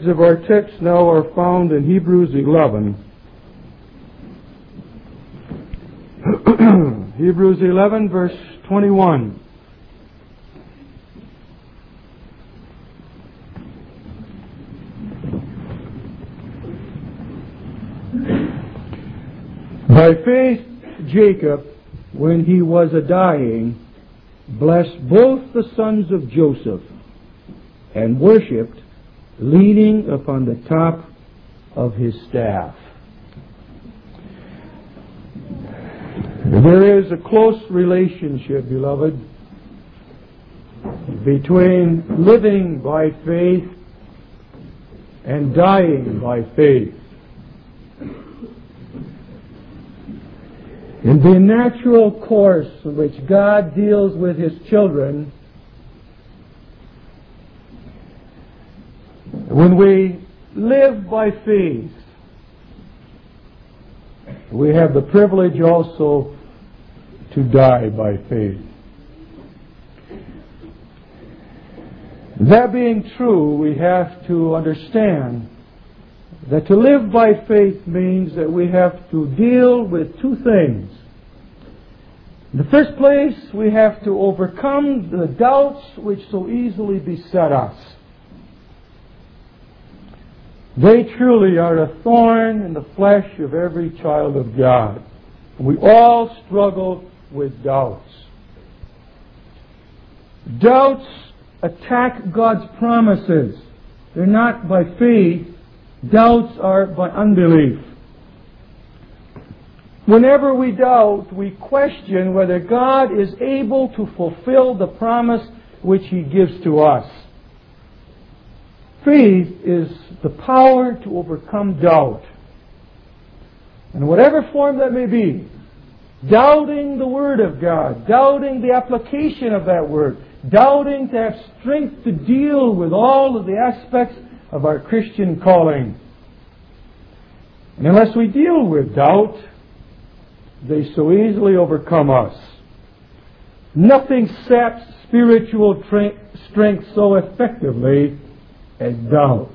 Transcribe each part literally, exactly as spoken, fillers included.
words of our text now are found in Hebrews eleven. Hebrews eleven, verse twenty-one. By faith, Jacob, when he was a-dying, blessed both the sons of Joseph, and worshipped, leaning upon the top of his staff. There is a close relationship, beloved, between living by faith and dying by faith. In the natural course in which God deals with His children, when we live by faith, we have the privilege also to die by faith. That being true, we have to understand that to live by faith means that we have to deal with two things. In the first place, we have to overcome the doubts which so easily beset us. They truly are a thorn in the flesh of every child of God. We all struggle with doubts. Doubts attack God's promises. They're not by faith. Doubts are by unbelief. Whenever we doubt, we question whether God is able to fulfill the promise which He gives to us. Faith is the power to overcome doubt. In whatever form that may be, doubting the Word of God, doubting the application of that Word, doubting to have strength to deal with all of the aspects of our Christian calling. And unless we deal with doubt, they so easily overcome us. Nothing saps spiritual tra- strength so effectively as doubt.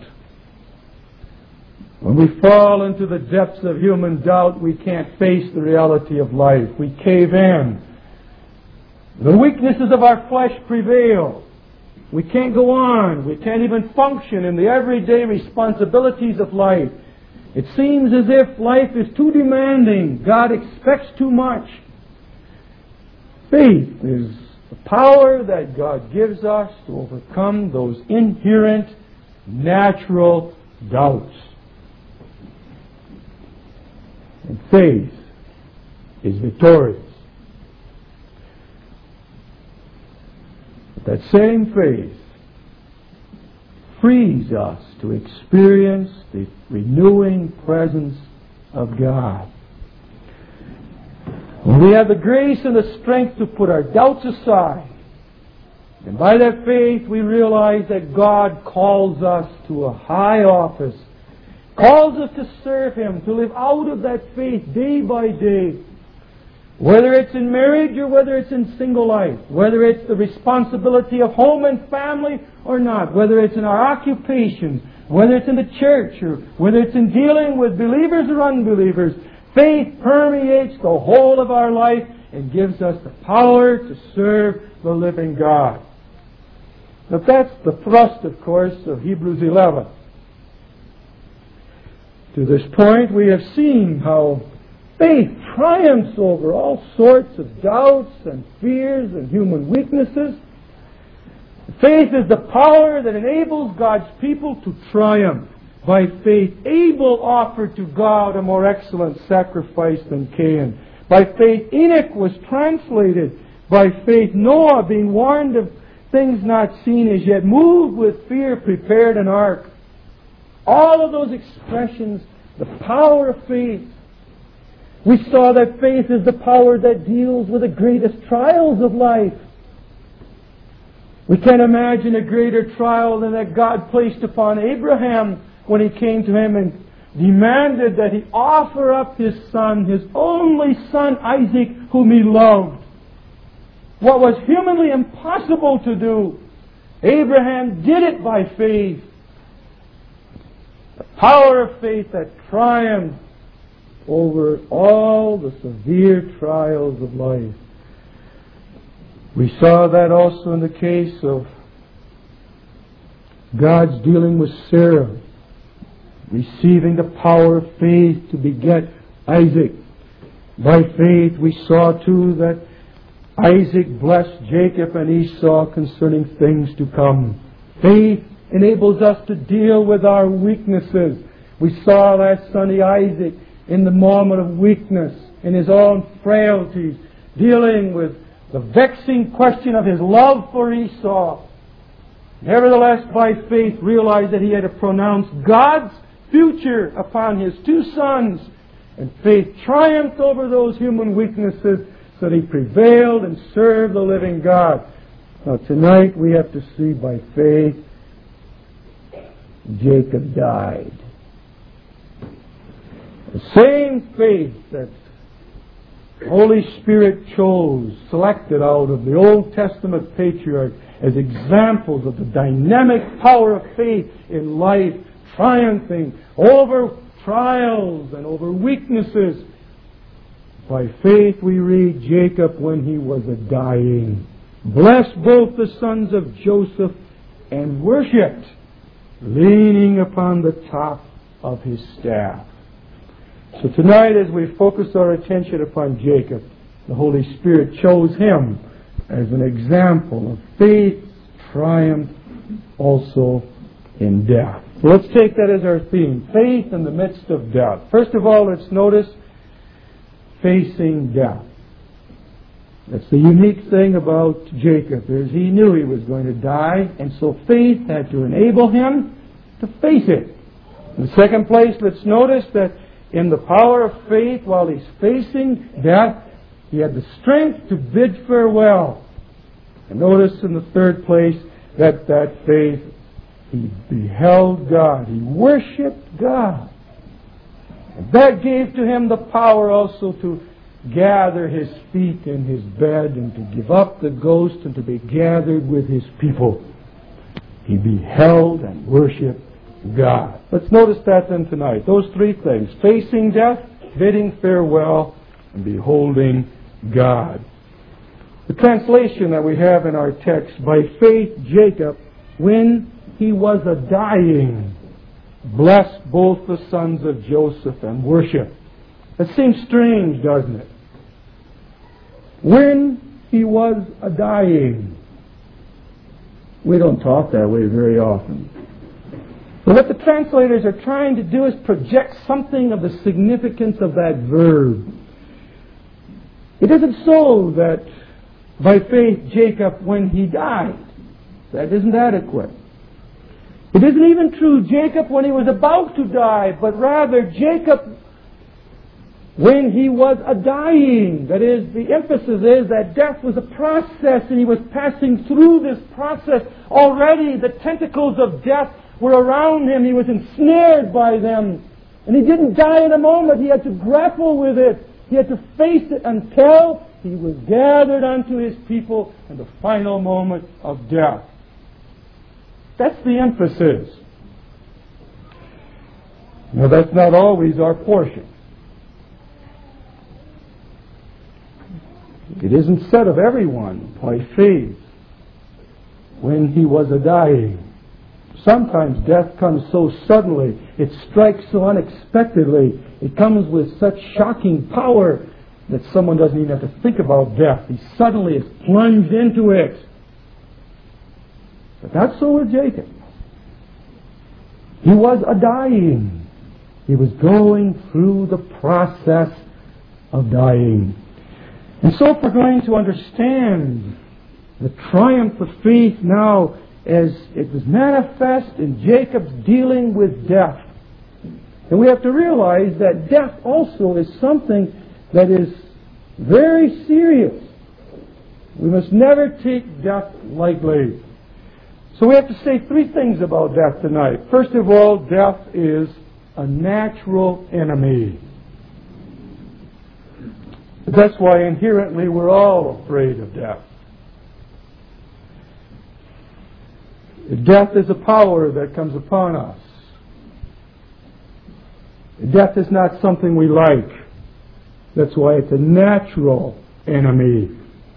When we fall into the depths of human doubt, we can't face the reality of life. We cave in. The weaknesses of our flesh prevail. We can't go on. We can't even function in the everyday responsibilities of life. It seems as if life is too demanding. God expects too much. Faith is the power that God gives us to overcome those inherent, natural doubts. And faith is victorious. But that same faith frees us to experience the renewing presence of God. When we have the grace and the strength to put our doubts aside, and by that faith we realize that God calls us to a high office, calls us to serve Him, to live out of that faith day by day, whether it's in marriage or whether it's in single life, whether it's the responsibility of home and family or not, whether it's in our occupation, whether it's in the church or whether it's in dealing with believers or unbelievers, faith permeates the whole of our life and gives us the power to serve the living God. But that's the thrust, of course, of Hebrews eleven. To this point, we have seen how faith triumphs over all sorts of doubts and fears and human weaknesses. Faith is the power that enables God's people to triumph. By faith, Abel offered to God a more excellent sacrifice than Cain. By faith, Enoch was translated. By faith, Noah, being warned of things not seen as yet, moved with fear, prepared an ark. All of those expressions, the power of faith. We saw that faith is the power that deals with the greatest trials of life. We can't imagine a greater trial than that God placed upon Abraham when He came to him and demanded that he offer up his son, his only son Isaac, whom he loved. What was humanly impossible to do, Abraham did it by faith. power of faith that triumphs over all the severe trials of life. We saw that also in the case of God's dealing with Sarah, receiving the power of faith to beget Isaac. By faith we saw too that Isaac blessed Jacob and Esau concerning things to come. Faith enables us to deal with our weaknesses. We saw last Sunday Isaac in the moment of weakness, in his own frailties, dealing with the vexing question of his love for Esau. Nevertheless, by faith, realized that he had to pronounce God's future upon his two sons. And faith triumphed over those human weaknesses so that he prevailed and served the living God. Now tonight we have to see by faith Jacob died. The same faith that the Holy Spirit chose, selected out of the Old Testament patriarch as examples of the dynamic power of faith in life, triumphing over trials and over weaknesses. By faith we read Jacob when he was a dying, blessed both the sons of Joseph and worshipped, leaning upon the top of his staff. So tonight, as we focus our attention upon Jacob, the Holy Spirit chose him as an example of faith triumph also in death. So let's take that as our theme, faith in the midst of death. First of all, let's notice facing death. That's the unique thing about Jacob, is he knew he was going to die, and so faith had to enable him to face it. In the second place, let's notice that in the power of faith, while he's facing death, he had the strength to bid farewell. And notice in the third place that that faith, he beheld God. He worshipped God. And that gave to him the power also to gather his feet in his bed and to give up the ghost and to be gathered with his people. He beheld and worshipped God. Let's notice that then tonight. Those three things. Facing death, bidding farewell, and beholding God. The translation that we have in our text, by faith Jacob, when he was a dying, blessed both the sons of Joseph and worshipped. That seems strange, doesn't it? When he was a dying. We don't talk that way very often. But what the translators are trying to do is project something of the significance of that verb. It isn't so that by faith Jacob, when he died, that isn't adequate. It isn't even true Jacob when he was about to die, but rather Jacob when he was a dying. That is, the emphasis is that death was a process and he was passing through this process. Already the tentacles of death were around him. He was ensnared by them. And he didn't die in a moment. He had to grapple with it. He had to face it until he was gathered unto his people in the final moment of death. That's the emphasis. Now, that's not always our portion. It isn't said of everyone by faith when he was a dying. Sometimes death comes so suddenly, it strikes so unexpectedly, it comes with such shocking power that someone doesn't even have to think about death. He suddenly is plunged into it. But not so with Jacob. He was a dying. He was going through the process of dying. And so if we're going to understand the triumph of faith now as it was manifest in Jacob's dealing with death, and we have to realize that death also is something that is very serious. We must never take death lightly. So we have to say three things about death tonight. First of all, death is a natural enemy. That's why inherently we're all afraid of death. Death is a power that comes upon us. Death is not something we like. That's why it's a natural enemy.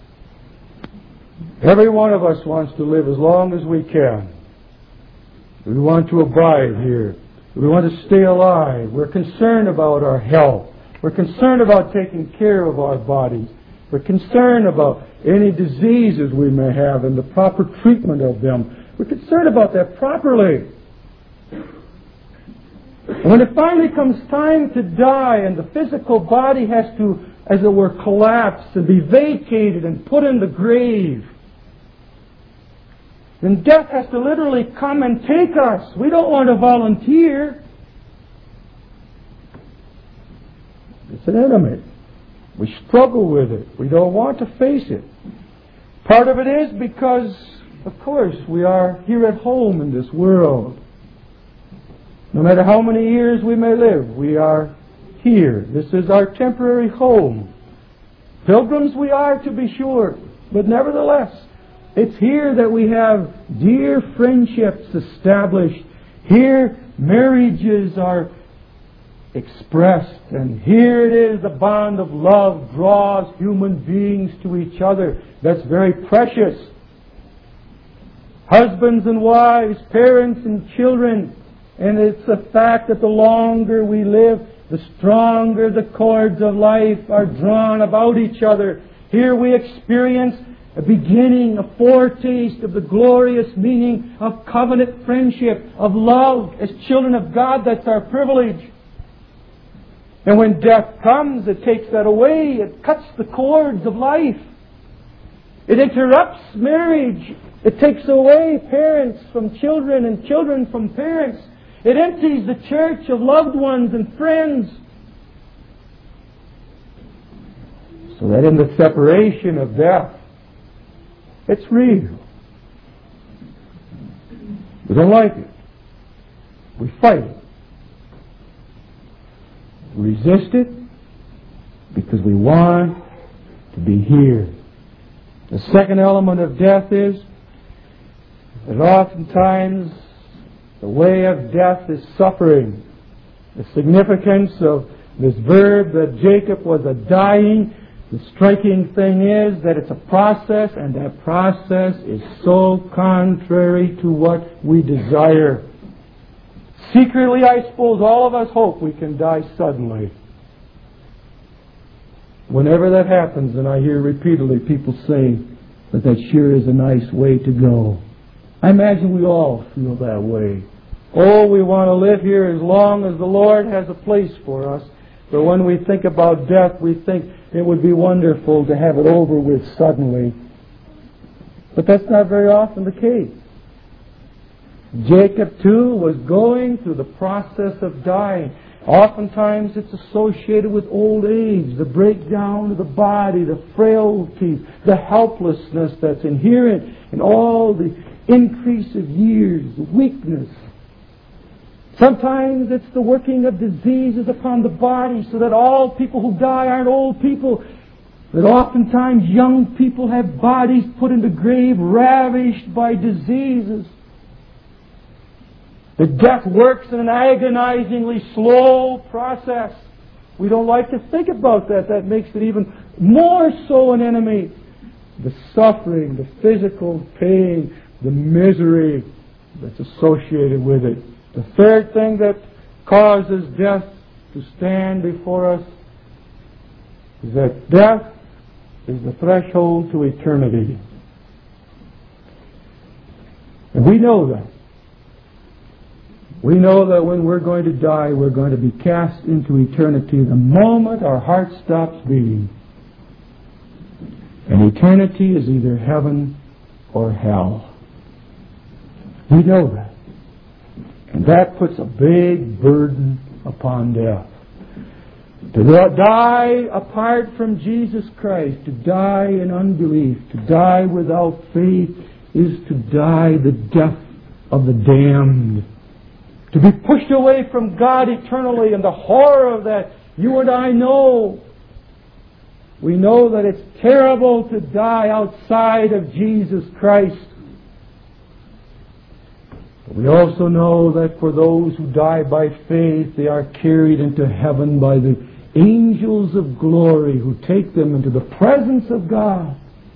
Every one of us wants to live as long as we can. We want to abide here. We want to stay alive. We're concerned about our health. We're concerned about taking care of our bodies. We're concerned about any diseases we may have and the proper treatment of them. We're concerned about that properly. And when it finally comes time to die and the physical body has to, as it were, collapse and be vacated and put in the grave, then death has to literally come and take us. We don't want to volunteer. It's an enemy. We struggle with it. We don't want to face it. Part of it is because, of course, we are here at home in this world. No matter how many years we may live, we are here. This is our temporary home. Pilgrims we are, to be sure, but nevertheless, it's here that we have dear friendships established. Here, marriages are expressed. And here it is, the bond of love draws human beings to each other. That's very precious. Husbands and wives, parents and children. And it's a fact that the longer we live, the stronger the cords of life are drawn about each other. Here we experience a beginning, a foretaste of the glorious meaning of covenant friendship, of love as children of God. That's our privilege. And when death comes, it takes that away. It cuts the cords of life. It interrupts marriage. It takes away parents from children and children from parents. It empties the church of loved ones and friends. So that in the separation of death, it's real. We don't like it. We fight it. We resist it because we want to be here. The second element of death is that oftentimes the way of death is suffering. The significance of this verb that Jacob was a dying, the striking thing is that it's a process, and that process is so contrary to what we desire. Secretly, I suppose all of us hope we can die suddenly. Whenever that happens, and I hear repeatedly people say that that sure is a nice way to go. I imagine we all feel that way. Oh, we want to live here as long as the Lord has a place for us. But when we think about death, we think it would be wonderful to have it over with suddenly. But that's not very often the case. Jacob, too, was going through the process of dying. Oftentimes it's associated with old age, the breakdown of the body, the frailties, the helplessness that's inherent in all the increase of years, the weakness. Sometimes it's the working of diseases upon the body, so that all people who die aren't old people. That oftentimes young people have bodies put in the grave ravished by diseases. That death works in an agonizingly slow process. We don't like to think about that. That makes it even more so an enemy. The suffering, the physical pain, the misery that's associated with it. The third thing that causes death to stand before us is that death is the threshold to eternity. And we know that. We know that when we're going to die, we're going to be cast into eternity the moment our heart stops beating. And eternity is either heaven or hell. We know that. And that puts a big burden upon death. To die apart from Jesus Christ, to die in unbelief, to die without faith, is to die the death of the damned. To be pushed away from God eternally, and the horror of that, you and I know. We know that it's terrible to die outside of Jesus Christ. We also know that for those who die by faith, they are carried into heaven by the angels of glory who take them into the presence of God.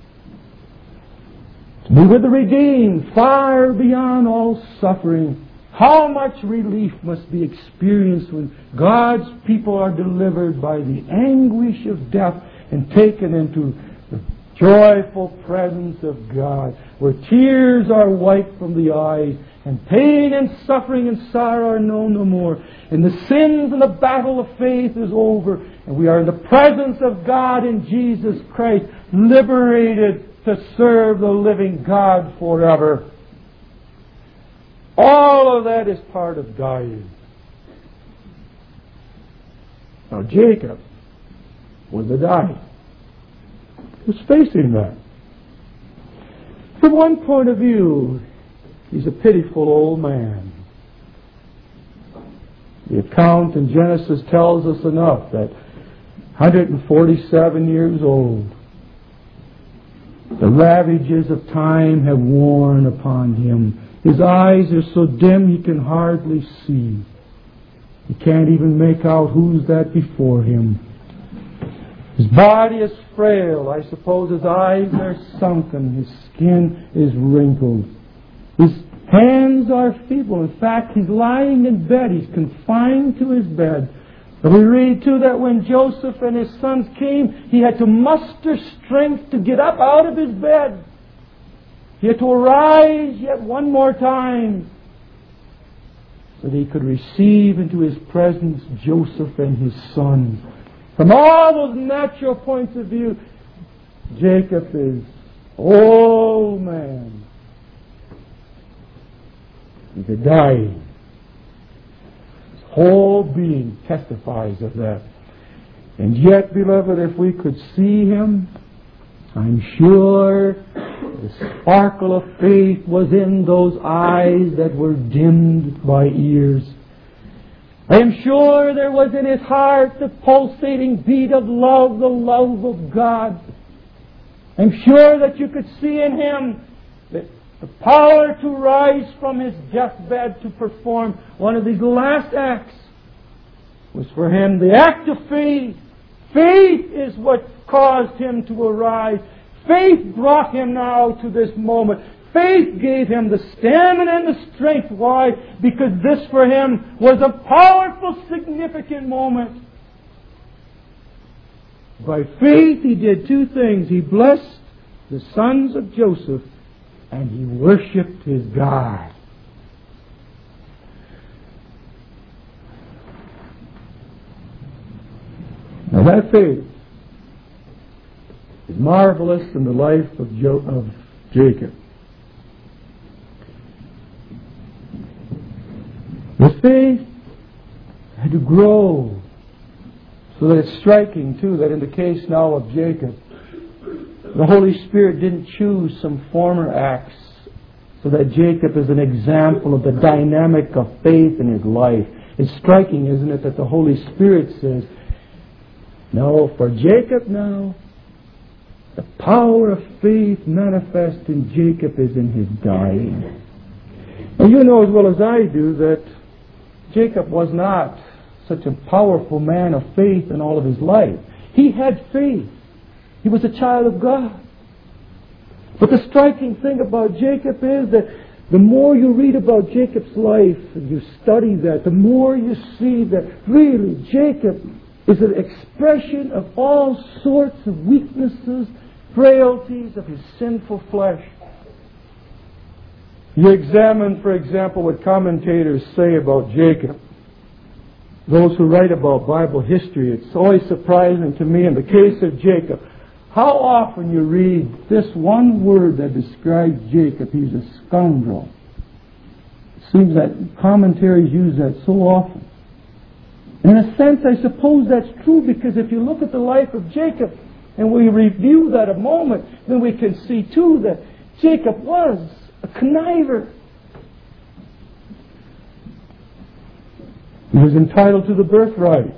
To be with the redeemed, far beyond all suffering. How much relief must be experienced when God's people are delivered by the anguish of death and taken into the joyful presence of God, where tears are wiped from the eyes, and pain and suffering and sorrow are known no more. And the sins and the battle of faith is over. And we are in the presence of God in Jesus Christ, liberated to serve the living God forever. All of that is part of dying. Now Jacob was a dying. He was facing that. From one point of view, he's a pitiful old man. The account in Genesis tells us enough that one hundred forty-seven years old, the ravages of time have worn upon him. His eyes are so dim he can hardly see. He can't even make out who's that before him. His body is frail. I suppose his eyes are sunken. His skin is wrinkled. His hands are feeble. In fact, he's lying in bed. He's confined to his bed. And we read, too, that when Joseph and his sons came, he had to muster strength to get up out of his bed. He had to arise yet one more time so that he could receive into his presence Joseph and his sons. From all those natural points of view, Jacob is old man. He's a dying. His whole being testifies of that. And yet, beloved, if we could see him, I'm sure the sparkle of faith was in those eyes that were dimmed by years. I am sure there was in his heart the pulsating beat of love, the love of God. I'm sure that you could see in him the, the power to rise from his deathbed to perform one of these last acts. Was for him the act of faith. Faith is what caused him to arise. Faith brought him now to this moment. Faith gave him the stamina and the strength. Why? Because this for him was a powerful, significant moment. By faith he did two things. He blessed the sons of Joseph and he worshipped his God. Now that faith is marvelous in the life of, jo- of Jacob. The faith had to grow, so that it's striking too that in the case now of Jacob, the Holy Spirit didn't choose some former acts so that Jacob is an example of the dynamic of faith in his life. It's striking, isn't it, that the Holy Spirit says, no, for Jacob now, the power of faith manifest in Jacob is in his dying. And you know as well as I do that Jacob was not such a powerful man of faith in all of his life. He had faith. He was a child of God. But the striking thing about Jacob is that the more you read about Jacob's life and you study that, the more you see that really Jacob is an expression of all sorts of weaknesses, frailties of his sinful flesh. You examine, for example, what commentators say about Jacob. Those who write about Bible history, it's always surprising to me in the case of Jacob, how often you read this one word that describes Jacob, he's a scoundrel. It seems that commentaries use that so often. In a sense, I suppose that's true, because if you look at the life of Jacob and we review that a moment, then we can see too that Jacob was a conniver. He was entitled to the birthright.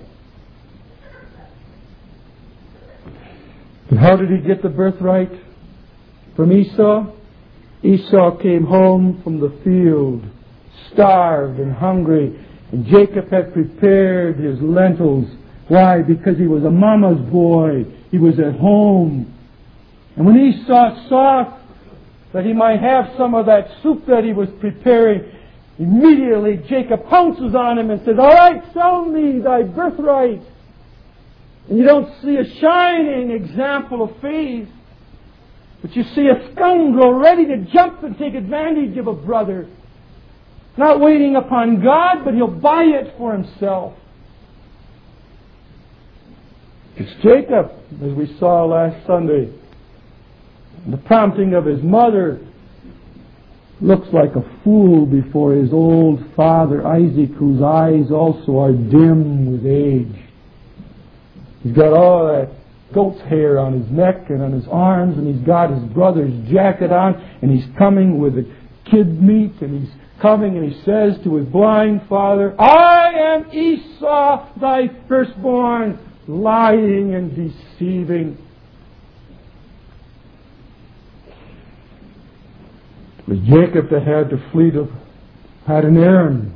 And how did he get the birthright? From Esau? Esau came home from the field starved and hungry. And Jacob had prepared his lentils. Why? Because he was a mama's boy. He was at home. And when Esau saw that he might have some of that soup that he was preparing, immediately Jacob pounces on him and says, all right, sell me thy birthright. And you don't see a shining example of faith, but you see a scoundrel ready to jump and take advantage of a brother. Not waiting upon God, but he'll buy it for himself. It's Jacob, as we saw last Sunday. The prompting of his mother looks like a fool before his old father Isaac, whose eyes also are dim with age. He's got all that goat's hair on his neck and on his arms, and he's got his brother's jacket on, and he's coming with the kid meat, and he's coming and he says to his blind father, I am Esau, thy firstborn, lying and deceiving. It was Jacob that had to flee to had an errand.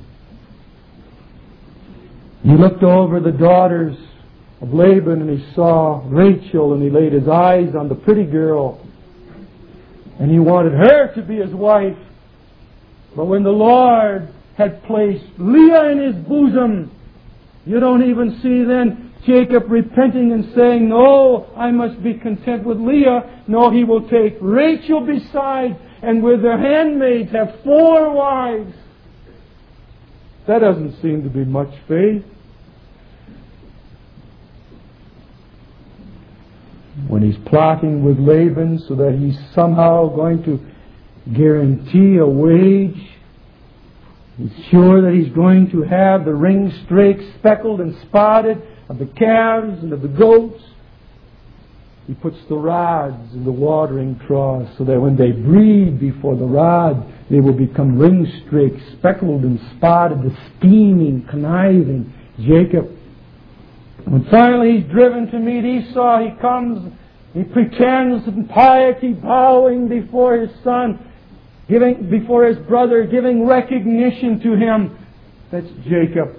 He looked over the daughters of Laban and he saw Rachel, and he laid his eyes on the pretty girl, and he wanted her to be his wife. But when the Lord had placed Leah in his bosom, you don't even see then Jacob repenting and saying, no, I must be content with Leah. No, he will take Rachel beside, and with their handmaids have four wives. That doesn't seem to be much faith. When he's plotting with Laban so that he's somehow going to guarantee a wage, he's sure that he's going to have the ring streaks speckled and spotted of the calves and of the goats. He puts the rods in the watering troughs so that when they breed before the rod, they will become ring streaks, speckled and spotted, the scheming, conniving Jacob. When finally he's driven to meet Esau, he comes, he pretends in piety, bowing before his son, giving before his brother, giving recognition to him. That's Jacob.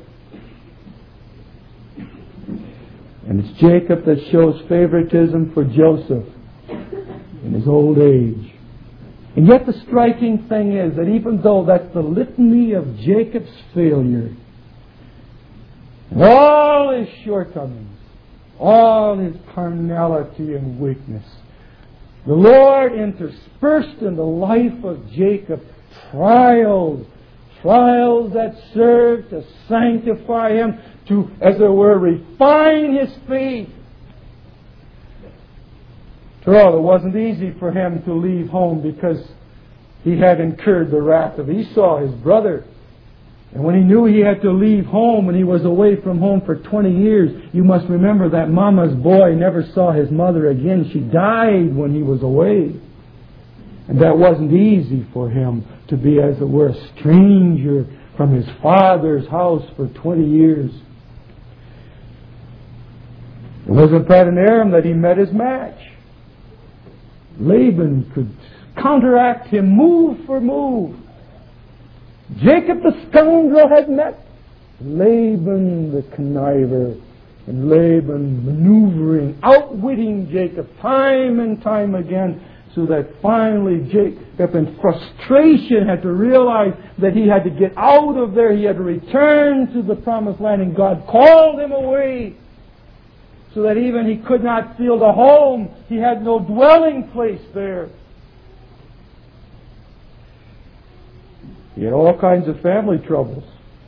And it's Jacob that shows favoritism for Joseph in his old age. And yet the striking thing is that even though that's the litany of Jacob's failure, and all his shortcomings, all his carnality and weakness, the Lord interspersed in the life of Jacob trials, trials that serve to sanctify him, to, as it were, refine his faith. After all, it wasn't easy for him to leave home because he had incurred the wrath of Esau, his brother. And when he knew he had to leave home and he was away from home for twenty years, you must remember that mama's boy never saw his mother again. She died when he was away. And that wasn't easy for him to be, as it were, a stranger from his father's house for twenty years. It was at Paddan-aram that he met his match. Laban could counteract him move for move. Jacob the scoundrel had met Laban the conniver, and Laban maneuvering, outwitting Jacob time and time again, so that finally Jacob in frustration had to realize that he had to get out of there. He had to return to the promised land, and God called him away so that even he could not feel the home. He had no dwelling place there. He had all kinds of family troubles.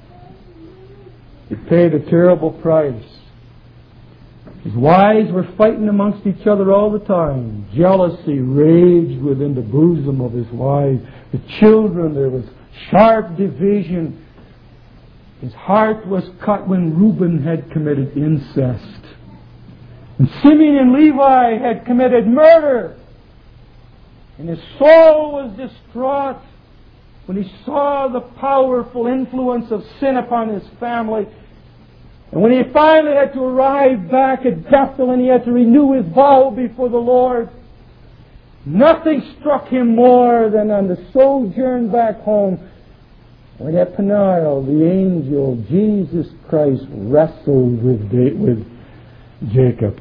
He paid a terrible price. His wives were fighting amongst each other all the time. Jealousy raged within the bosom of his wife. The children, there was sharp division. His heart was cut when Reuben had committed incest. And Simeon and Levi had committed murder. And his soul was distraught when he saw the powerful influence of sin upon his family. And when he finally had to arrive back at Bethel and he had to renew his vow before the Lord, nothing struck him more than on the sojourn back home when at Peniel the angel Jesus Christ wrestled with, Da- with Jacob.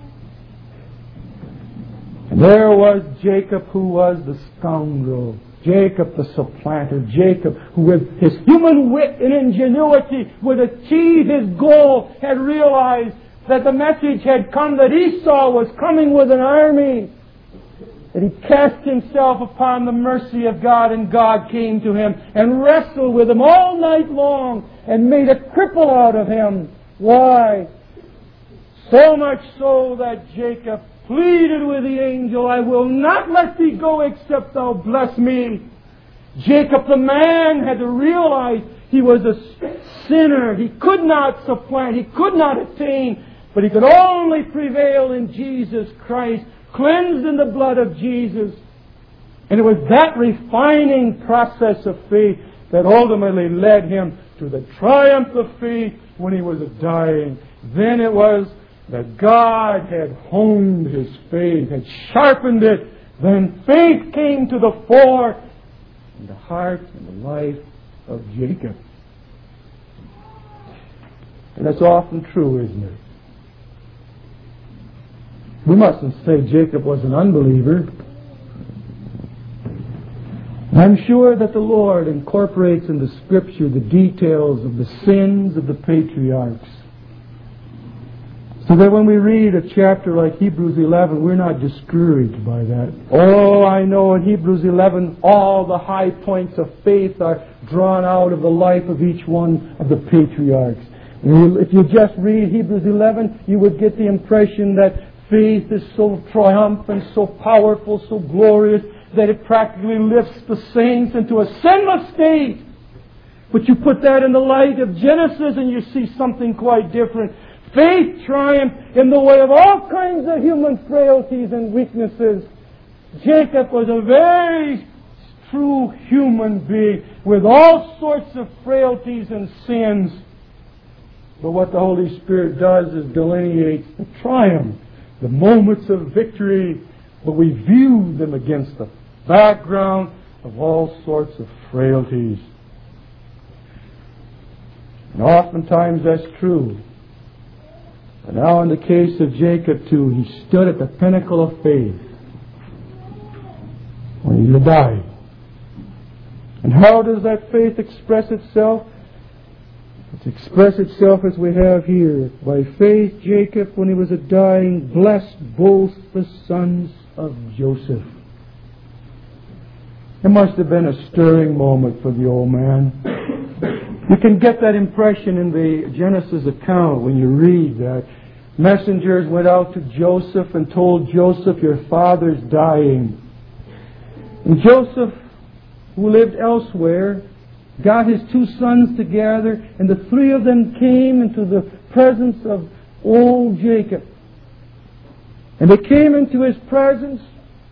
And there was Jacob, who was the scoundrel. Jacob the supplanter. Jacob, who with his human wit and ingenuity would achieve his goal, had realized that the message had come that Esau was coming with an army. That he cast himself upon the mercy of God, and God came to him and wrestled with him all night long and made a cripple out of him. Why? So much so that Jacob pleaded with the angel, I will not let thee go except thou bless me. Jacob the man had to realize he was a sinner. He could not supplant. He could not attain. But he could only prevail in Jesus Christ, cleansed in the blood of Jesus. And it was that refining process of faith that ultimately led him to the triumph of faith when he was dying. Then it was that God had honed his faith, had sharpened it. Then faith came to the fore in the heart and the life of Jacob. And that's often true, isn't it? We mustn't say Jacob was an unbeliever. I'm sure that the Lord incorporates in the Scripture the details of the sins of the patriarchs, so that when we read a chapter like Hebrews eleven, we're not discouraged by that. Oh, I know in Hebrews eleven, all the high points of faith are drawn out of the life of each one of the patriarchs. If you just read Hebrews eleven, you would get the impression that faith is so triumphant, so powerful, so glorious, that it practically lifts the saints into a sinless state. But you put that in the light of Genesis and you see something quite different. Faith triumphed in the way of all kinds of human frailties and weaknesses. Jacob was a very true human being with all sorts of frailties and sins. But what the Holy Spirit does is delineates the triumph, the moments of victory, but we view them against the background of all sorts of frailties. And oftentimes that's true. But now in the case of Jacob too, he stood at the pinnacle of faith when he died. And how does that faith express itself? It expresses itself as we have here. By faith, Jacob, when he was a dying, blessed both the sons of Joseph. It must have been a stirring moment for the old man. You can get that impression in the Genesis account when you read that. Messengers went out to Joseph and told Joseph, your father's dying. And Joseph, who lived elsewhere, got his two sons together, and the three of them came into the presence of old Jacob. And they came into his presence.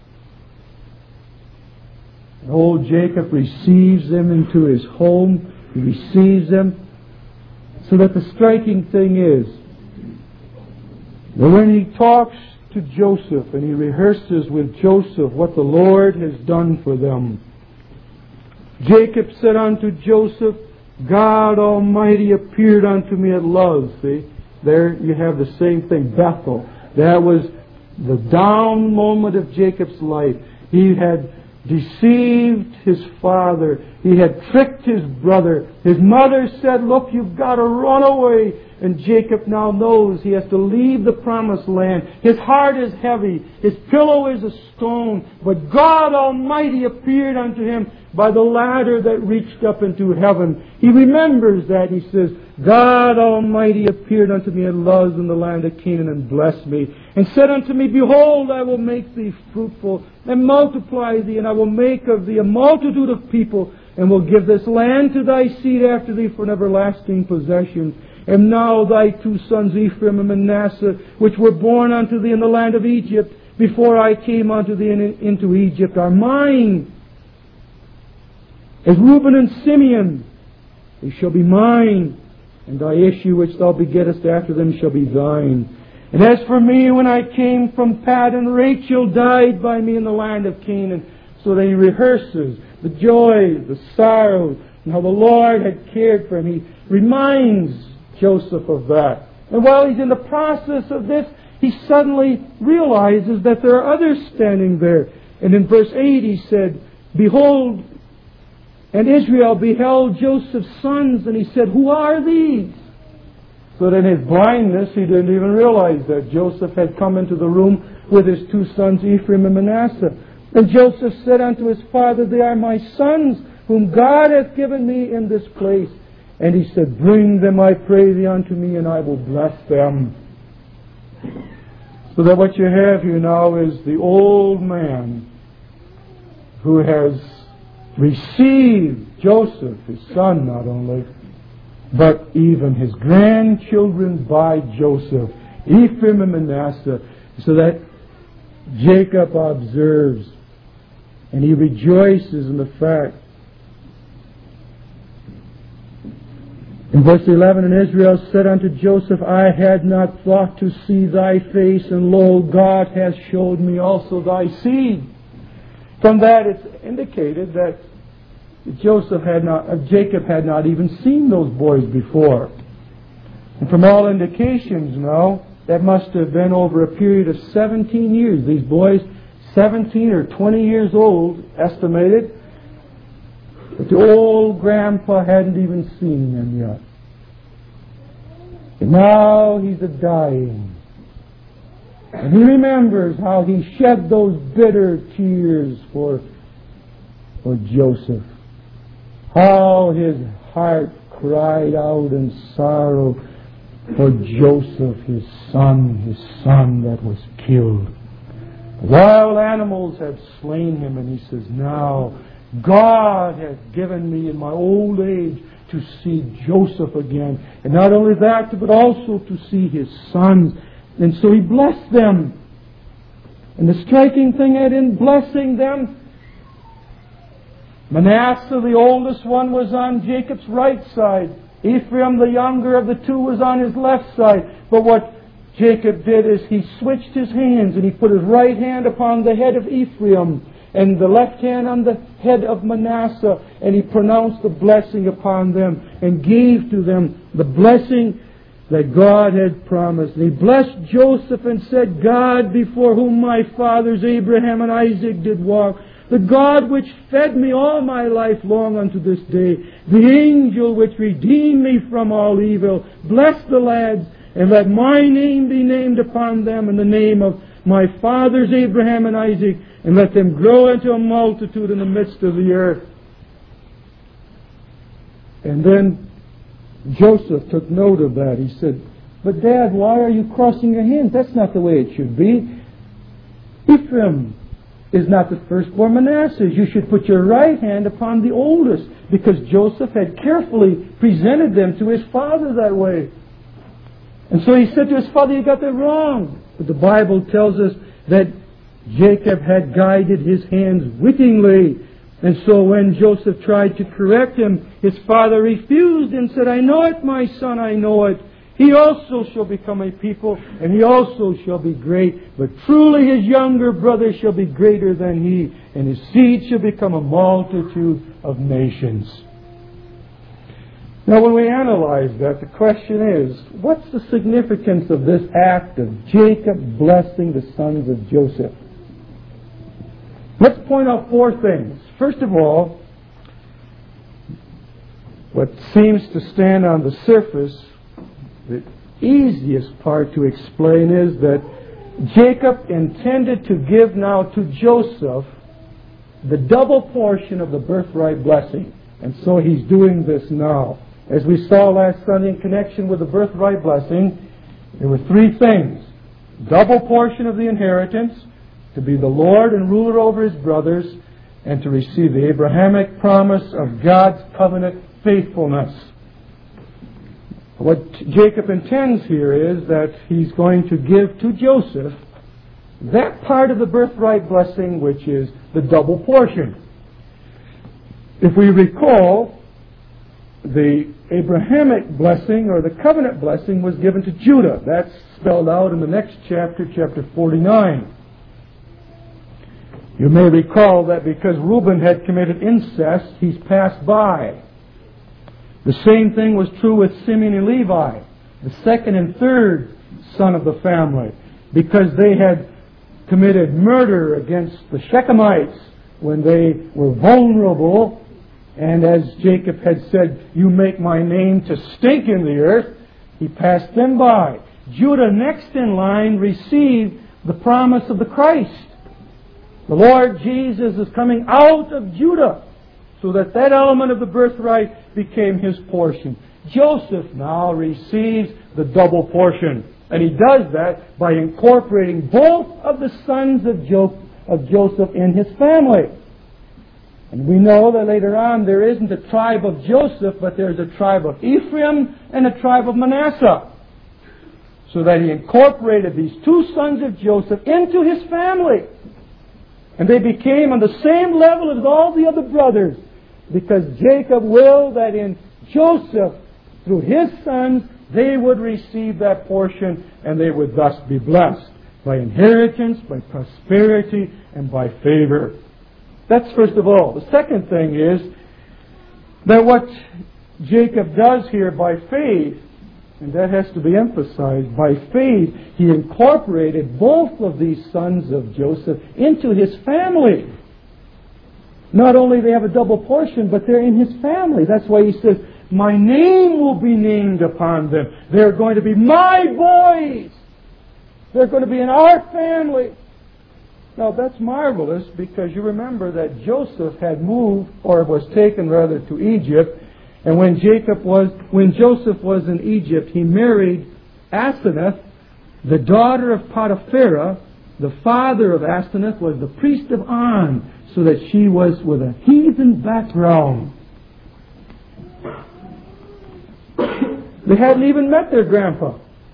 And old Jacob receives them into his home. He receives them. So that the striking thing is that when he talks to Joseph and he rehearses with Joseph what the Lord has done for them, Jacob said unto Joseph, God Almighty appeared unto me at Luz. See, there you have the same thing, Bethel. That was the down moment of Jacob's life. He had deceived his father. He had tricked his brother. His mother said, look, you've got to run away. And Jacob now knows he has to leave the promised land. His heart is heavy. His pillow is a stone. But God Almighty appeared unto him by the ladder that reached up into heaven. He remembers that. He says, God Almighty appeared unto me at Luz in the land of Canaan and blessed me, and said unto me, behold, I will make thee fruitful and multiply thee, and I will make of thee a multitude of people, and will give this land to thy seed after thee for an everlasting possession. And now thy two sons Ephraim and Manasseh, which were born unto thee in the land of Egypt, before I came unto thee in, into Egypt, are mine. As Reuben and Simeon, they shall be mine, and thy issue which thou begettest after them shall be thine. And as for me, when I came from Paddan, Rachel died by me in the land of Canaan. So that he rehearses the joys, the sorrows, and how the Lord had cared for him. He reminds Joseph of that. And while he's in the process of this, he suddenly realizes that there are others standing there. And in verse eight he said, "Behold, and Israel beheld Joseph's sons, and he said, Who are these?" So that in his blindness he didn't even realize that Joseph had come into the room with his two sons, Ephraim and Manasseh. And Joseph said unto his father, They are my sons, whom God hath given me in this place. And he said, Bring them, I pray thee, unto me, and I will bless them. So that what you have here now is the old man who has received Joseph, his son not only, but even his grandchildren by Joseph, Ephraim and Manasseh, so that Jacob observes and he rejoices in the fact. In verse eleven, And Israel said unto Joseph, I had not thought to see thy face, and lo, God hath showed me also thy seed. From that it's indicated that Joseph had not, or Jacob had not even seen those boys before. And from all indications now, that must have been over a period of seventeen years. These boys, seventeen or twenty years old, estimated. But the old grandpa hadn't even seen them yet. And now he's a-dying. And he remembers how he shed those bitter tears for, for Joseph. How his heart cried out in sorrow for Joseph, his son, his son that was killed. Wild animals had slain him, and he says, Now God has given me in my old age to see Joseph again. And not only that, but also to see his sons. And so he blessed them. And the striking thing is, in blessing them, Manasseh, the oldest one, was on Jacob's right side. Ephraim, the younger of the two, was on his left side. But what Jacob did is he switched his hands, and he put his right hand upon the head of Ephraim and the left hand on the head of Manasseh, and he pronounced the blessing upon them and gave to them the blessing that God had promised. And he blessed Joseph and said, God, before whom my fathers Abraham and Isaac did walk, the God which fed me all my life long unto this day, the angel which redeemed me from all evil, bless the lads, and let my name be named upon them in the name of my fathers Abraham and Isaac, and let them grow into a multitude in the midst of the earth. And then Joseph took note of that. He said, But Dad, why are you crossing your hands? That's not the way it should be. Ephraim is not the firstborn Manasseh. You should put your right hand upon the oldest, because Joseph had carefully presented them to his father that way. And so he said to his father, You got that wrong. But the Bible tells us that Jacob had guided his hands wittingly. And so when Joseph tried to correct him, his father refused and said, I know it, my son, I know it. He also shall become a people, and he also shall be great. But truly his younger brother shall be greater than he, and his seed shall become a multitude of nations. Now when we analyze that, the question is, what's the significance of this act of Jacob blessing the sons of Joseph? Let's point out four things. First of all, what seems to stand on the surface, the easiest part to explain is that Jacob intended to give now to Joseph the double portion of the birthright blessing. And so he's doing this now. As we saw last Sunday in connection with the birthright blessing, there were three things. Double portion of the inheritance, to be the Lord and ruler over his brothers, and to receive the Abrahamic promise of God's covenant faithfulness. What Jacob intends here is that he's going to give to Joseph that part of the birthright blessing which is the double portion. If we recall, the Abrahamic blessing or the covenant blessing was given to Judah. That's spelled out in the next chapter, chapter forty-nine. You may recall that because Reuben had committed incest, he's passed by. The same thing was true with Simeon and Levi, the second and third son of the family, because they had committed murder against the Shechemites when they were vulnerable. And as Jacob had said, you make my name to stink in the earth, he passed them by. Judah, next in line, received the promise of the Christ. The Lord Jesus is coming out of Judah, so that that element of the birthright became his portion. Joseph now receives the double portion. And he does that by incorporating both of the sons of, jo- of Joseph in his family. And we know that later on there isn't a tribe of Joseph, but there's a tribe of Ephraim and a tribe of Manasseh. So that he incorporated these two sons of Joseph into his family. And they became on the same level as all the other brothers, because Jacob willed that in Joseph, through his sons, they would receive that portion, and they would thus be blessed by inheritance, by prosperity, and by favor. That's first of all. The second thing is that what Jacob does here by faith, and that has to be emphasized, by faith, he incorporated both of these sons of Joseph into his family. Not only they have a double portion, but they're in his family. That's why he says, my name will be named upon them. They're going to be my boys. They're going to be in our family. Now that's marvelous, because you remember that Joseph had moved, or was taken rather, to Egypt. And when Jacob was, when Joseph was in Egypt, he married Asenath, the daughter of Potipharah. The father of Asenath was the priest of On, so that she was with a heathen background. They hadn't even met their grandpa.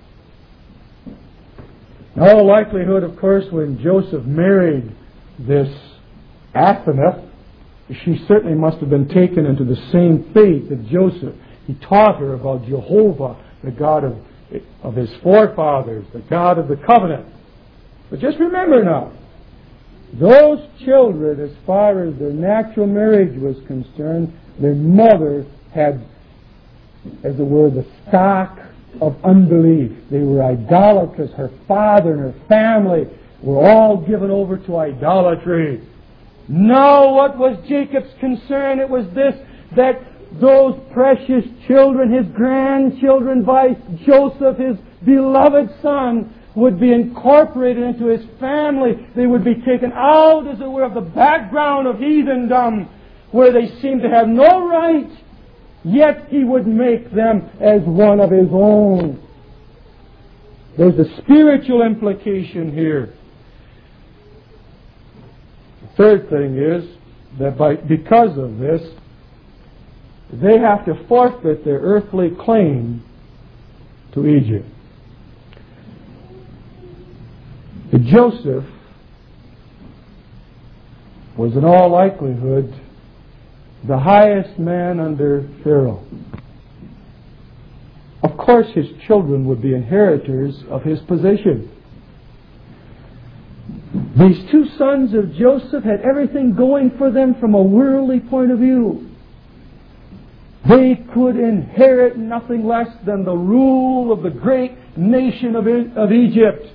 In all likelihood, of course, when Joseph married this Asenath, she certainly must have been taken into the same faith of Joseph. He taught her about Jehovah, the God of, of his forefathers, the God of the covenant. But just remember now, those children, as far as their natural marriage was concerned, their mother had, as it were, the stock of unbelief. They were idolaters. Her father and her family were all given over to idolatry. No, what was Jacob's concern? It was this, that those precious children, his grandchildren by Joseph, his beloved son, would be incorporated into his family. They would be taken out, as it were, of the background of heathendom, where they seemed to have no right, yet he would make them as one of his own. There's a spiritual implication here. Third thing is that by, because of this, they have to forfeit their earthly claim to Egypt. Joseph was in all likelihood the highest man under Pharaoh. Of course, his children would be inheritors of his position. These two sons of Joseph had everything going for them from a worldly point of view. They could inherit nothing less than the rule of the great nation of, of Egypt.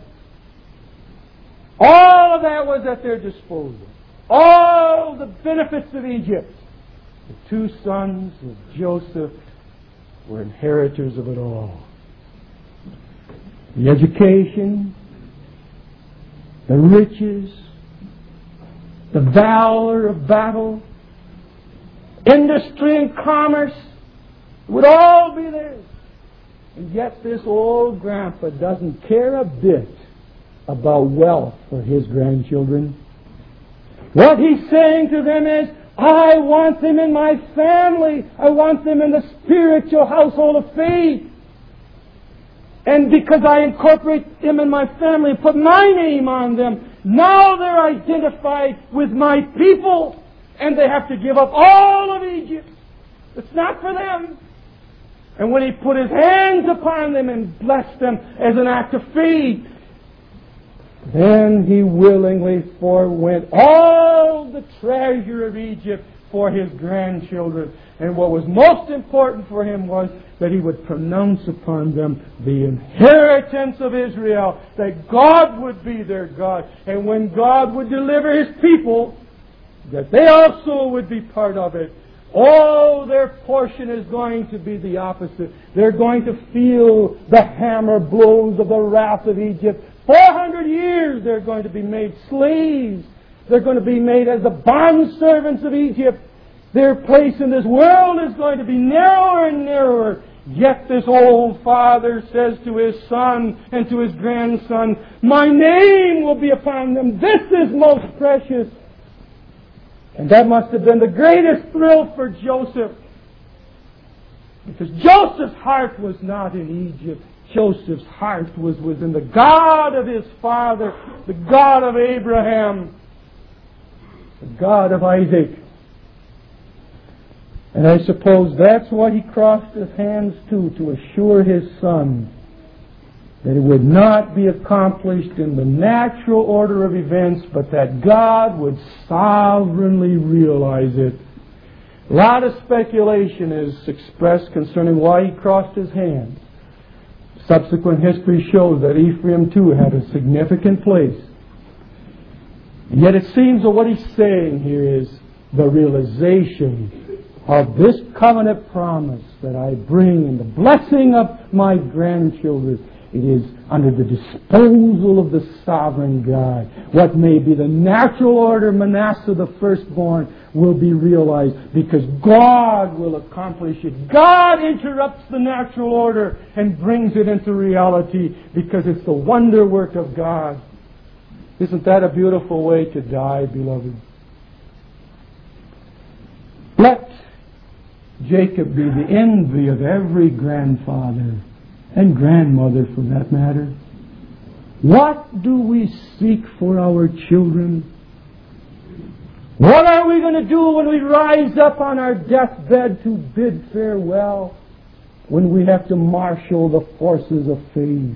All of that was at their disposal. All the benefits of Egypt. The two sons of Joseph were inheritors of it all. The education, the riches, the valor of battle, industry and commerce would all be theirs. And yet this old grandpa doesn't care a bit about wealth for his grandchildren. What he's saying to them is, I want them in my family. I want them in the spiritual household of faith. And because I incorporate them in my family and put my name on them, now they're identified with my people. And they have to give up all of Egypt. It's not for them. And when he put his hands upon them and blessed them as an act of faith, then he willingly forwent all the treasure of Egypt for his grandchildren. And what was most important for him was that he would pronounce upon them the inheritance of Israel, that God would be their God. And when God would deliver his people, that they also would be part of it. Oh, their portion is going to be the opposite. They're going to feel the hammer blows of the wrath of Egypt. four hundred years they're going to be made slaves. They're going to be made as the bondservants of Egypt. Their place in this world is going to be narrower and narrower. Yet this old father says to his son and to his grandson, my name will be upon them. This is most precious. And that must have been the greatest thrill for Joseph. Because Joseph's heart was not in Egypt. Joseph's heart was within the God of his father, the God of Abraham, the God of Isaac. And I suppose that's what he crossed his hands to, to assure his son that it would not be accomplished in the natural order of events, but that God would sovereignly realize it. A lot of speculation is expressed concerning why he crossed his hands. Subsequent history shows that Ephraim too had a significant place. And yet it seems that what he's saying here is the realization of this covenant promise that I bring in the blessing of my grandchildren. It is under the disposal of the sovereign God. What may be the natural order, Manasseh the firstborn, will be realized because God will accomplish it. God interrupts the natural order and brings it into reality because it's the wonder work of God. Isn't that a beautiful way to die, beloved? Let Jacob be the envy of every grandfather and grandmother for that matter. What do we seek for our children? What are we going to do when we rise up on our deathbed to bid farewell? When we have to marshal the forces of faith?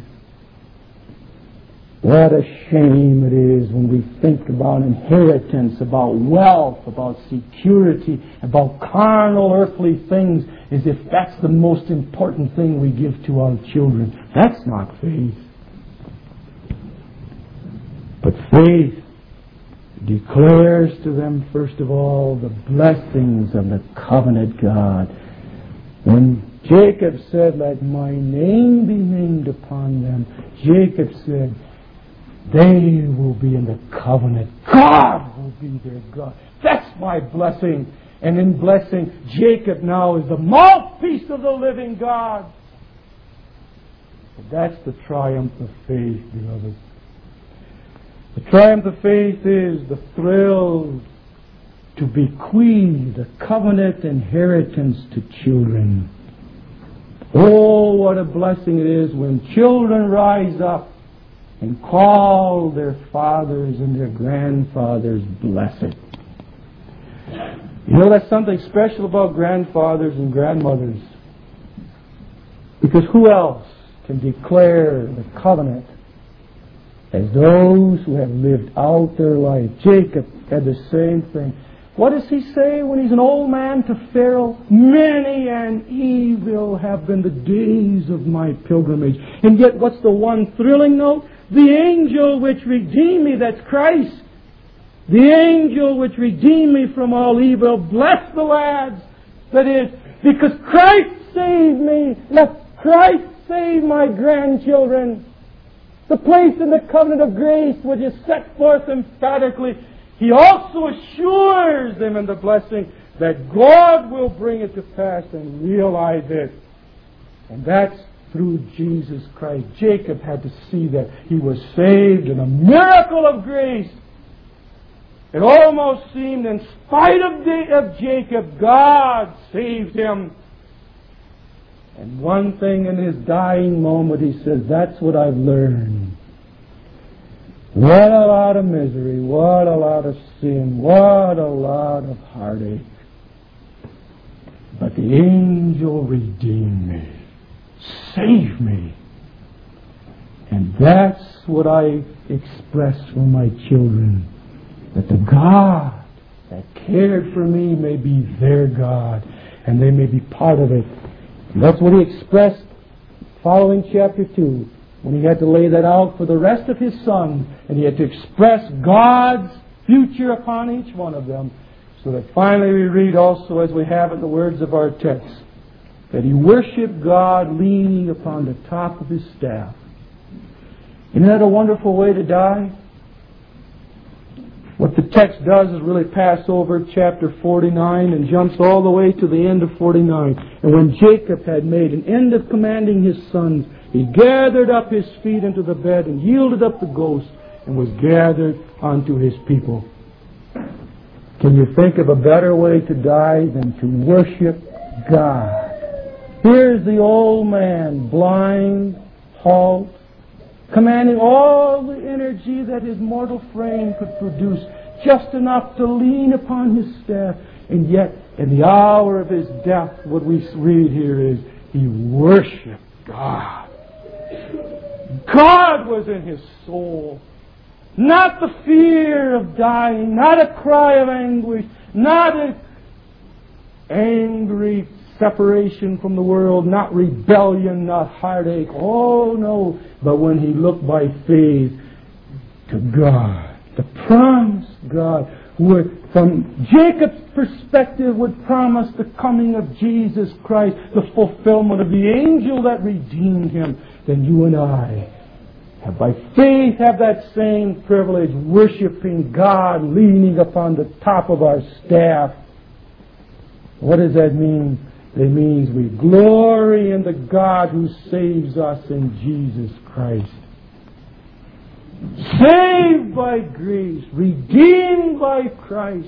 What a shame it is when we think about inheritance, about wealth, about security, about carnal earthly things, as if that's the most important thing we give to our children. That's not faith. But faith declares to them, first of all, the blessings of the covenant God. When Jacob said, let my name be named upon them, Jacob said, they will be in the covenant. God will be their God. That's my blessing. And in blessing, Jacob now is the mouthpiece of the living God. But that's the triumph of faith, beloved. The triumph of faith is the thrill to bequeath a covenant inheritance to children. Oh, what a blessing it is when children rise up and call their fathers and their grandfathers blessed. You know, that's something special about grandfathers and grandmothers. Because who else can declare the covenant as those who have lived out their life? Jacob had the same thing. What does he say when he's an old man to Pharaoh? Many and evil have been the days of my pilgrimage. And yet, what's the one thrilling note? The angel which redeemed me, that's Christ. The angel which redeemed me from all evil. Bless the lads. That is, because Christ saved me, let Christ save my grandchildren. The place in the covenant of grace which is set forth emphatically. He also assures them in the blessing that God will bring it to pass and realize it. And that's through Jesus Christ. Jacob had to see that he was saved in a miracle of grace. It almost seemed, in spite of, of Jacob, God saved him. And one thing in his dying moment, he says, that's what I've learned. What a lot of misery, what a lot of sin, what a lot of heartache. But the angel redeemed me. Save me. And that's what I express for my children. That the God that cared for me may be their God, and they may be part of it. And that's what he expressed following chapter two, when he had to lay that out for the rest of his sons, and he had to express God's future upon each one of them, so that finally we read also, as we have in the words of our text, that he worshipped God leaning upon the top of his staff. Isn't that a wonderful way to die? What the text does is really pass over chapter forty-nine and jumps all the way to the end of forty-nine. And when Jacob had made an end of commanding his sons, he gathered up his feet into the bed and yielded up the ghost and was gathered unto his people. Can you think of a better way to die than to worship God? Here's the old man, blind, halt, commanding all the energy that his mortal frame could produce, just enough to lean upon his staff. And yet, in the hour of his death, what we read here is, he worshipped God. God was in his soul. Not the fear of dying, not a cry of anguish, not an angry separation from the world, not rebellion, not heartache. Oh no. But when he looked by faith to God, the promised God, who from Jacob's perspective would promise the coming of Jesus Christ, the fulfillment of the angel that redeemed him, then you and I have by faith have that same privilege, worshiping God, leaning upon the top of our staff. What does that mean? It means we glory in the God who saves us in Jesus Christ. Saved by grace, redeemed by Christ.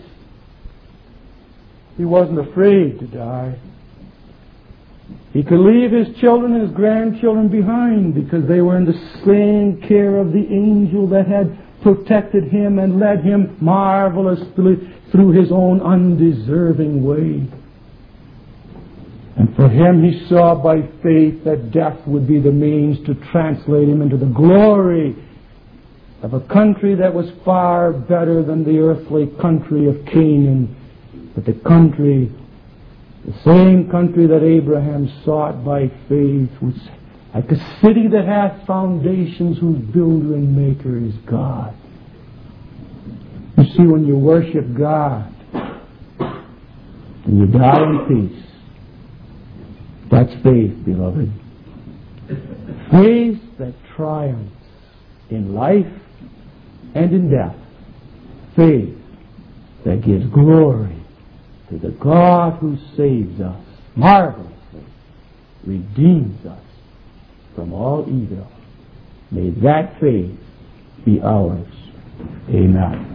He wasn't afraid to die. He could leave his children and his grandchildren behind because they were in the same care of the angel that had protected him and led him marvelously through his own undeserving way. And for him, he saw by faith that death would be the means to translate him into the glory of a country that was far better than the earthly country of Canaan, but the country, the same country that Abraham sought by faith, was like a city that hath foundations, whose builder and maker is God. You see, when you worship God and you die in peace, that's faith, beloved. Faith that triumphs in life and in death. Faith that gives glory to the God who saves us marvelously, redeems us from all evil. May that faith be ours. Amen.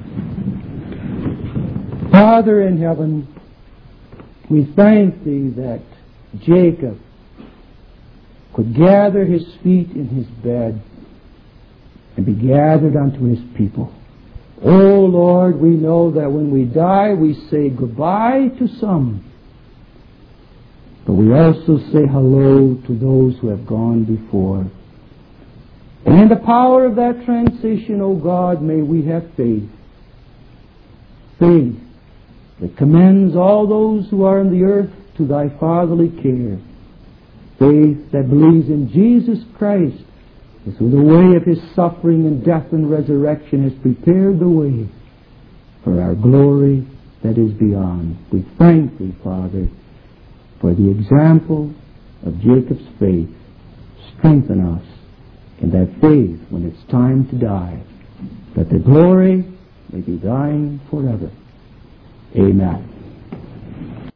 Father in heaven, we thank Thee that Jacob could gather his feet in his bed and be gathered unto his people. Oh Lord, we know that when we die, we say goodbye to some, but we also say hello to those who have gone before. And in the power of that transition, O God, may we have faith. Faith that commends all those who are on the earth to Thy fatherly care. Faith that believes in Jesus Christ, who through the way of His suffering and death and resurrection has prepared the way for our glory that is beyond. We thank Thee, Father, for the example of Jacob's faith. Strengthen us in that faith when it's time to die, that the glory may be Thine forever. Amen.